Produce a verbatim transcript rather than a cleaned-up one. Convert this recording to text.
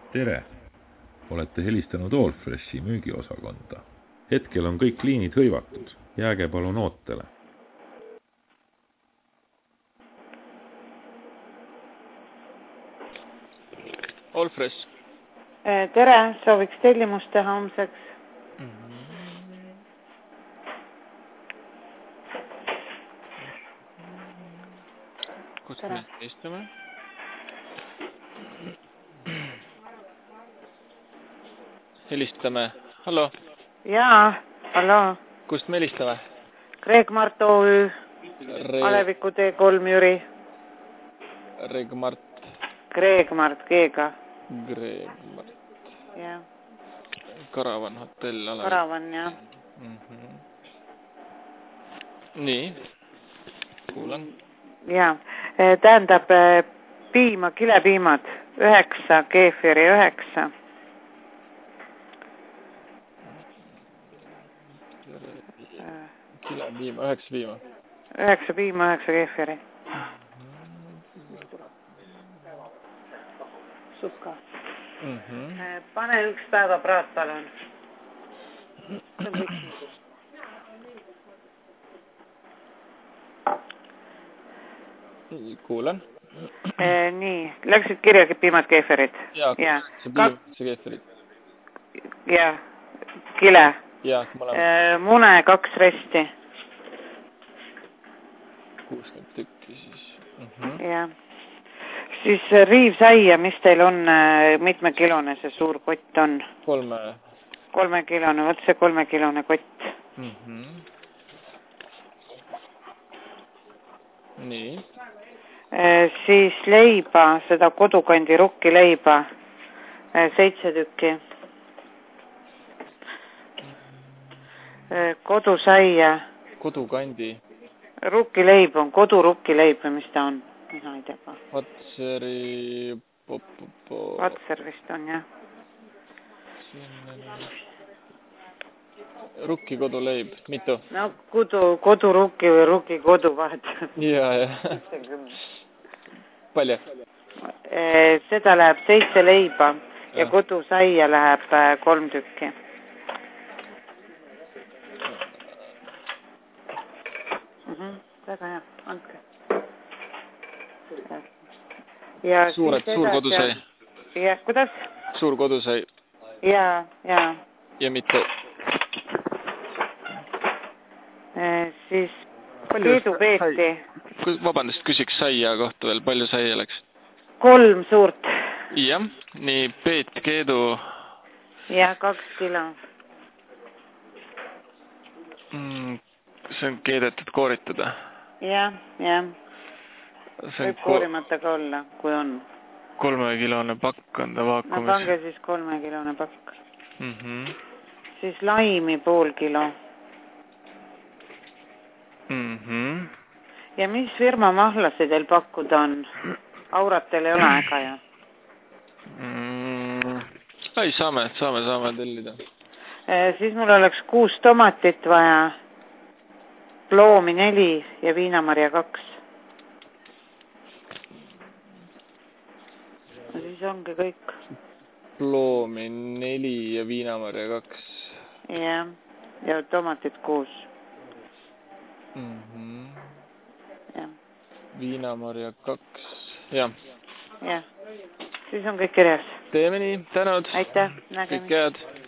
Tere! Olete helistanud Allfreshi müügiosakonda. Hetkel on kõik liinid hõivatud. Jääge palun ootele. Allfresh. Tere, sooviks tellimust teha homseks. Mm-hmm. Kus me istume? Helistame. Hallo. Jaa, hallo. Kust me helistame? Kreegmart O Ü. Re... Aleviku T kolm Jüri. Regmart. Kreegmart, G-ga. Kreegmart. Jah. Karavan hotell. Alevik. Karavan, jah. Mm-hmm. Nii. Kuulan. Jaa. Tähendab piima, kilepiimad. Üheksa, keefiri üheksa. Kilepiima, üheksa piima. Üheksa piima, üheksa keefiri. Supka. Mm-hmm. Pane üks päeva praat, palun. Kuulan. E, nii, läksid kirjagi piimad keefirid? Jaa, ja. See piim, see keefirid. Jaa, kile. Jaa, mõlemad. E, mune kaks resti. kuuskümmend tükki siis. Mm-hmm. Jaa. Siis riivsäia, mis teil on, mitmekilone see suur kott on? Kolme. Kolmekilone, võt see kolmekilone kott. Mm-hmm. Nii. E, siis leiba, seda kodukandi rukki leiba, e, seitse tükki. E, kodusäia. Kodukandi. Rukkileib on, kodurukkileib või mis ta on? Mina ei tea ka. Vatseri... Vatser vist on, jah. Rukki koduleib, mitu? No kodu, kodurukki või rukki kodu vahet. Jaa, jah. Palju? E, seda läheb seitse leiba ja, ja kodusäia läheb kolm tükki. Mhm, väga hea, andke. Ja Suured, suur kodusai. Ja, kuidas? Suur kodusai. Jaa, jaa. Ja mitte? E, siis Keedu peeti. Vabandust, küsiks saia kohta veel. Palju saia läks? Kolm suurt. Jah, nii peet, keedu. Jah, kaks kilo. Mm, see on keedetud kooritada? Jah, jah. See võib koorimata ka olla, kui on. Kolmekilone pakk on ta vaakumis. No pange siis kolmekilone pakk. Mm-hmm. Siis laimi pool kilo. Mm-hmm. Ja mis firma mahlasi teil pakkuda on? Auratel ei ole aega ja? Mm, ei, saame, saame, saame tellida. E, siis mul oleks kuus tomatit vaja, ploomi neli ja viinamarja kaks. No siis ongi kõik. Ploomi neli ja viinamarja kaks. Jah, ja tomatit kuus. Mm-hmm. Jah. Viinamarja kaks. Jah. Jah. Siis on kõik kirjas. Teeme nii, tänud. Aitäh, nägemist. Kõik head.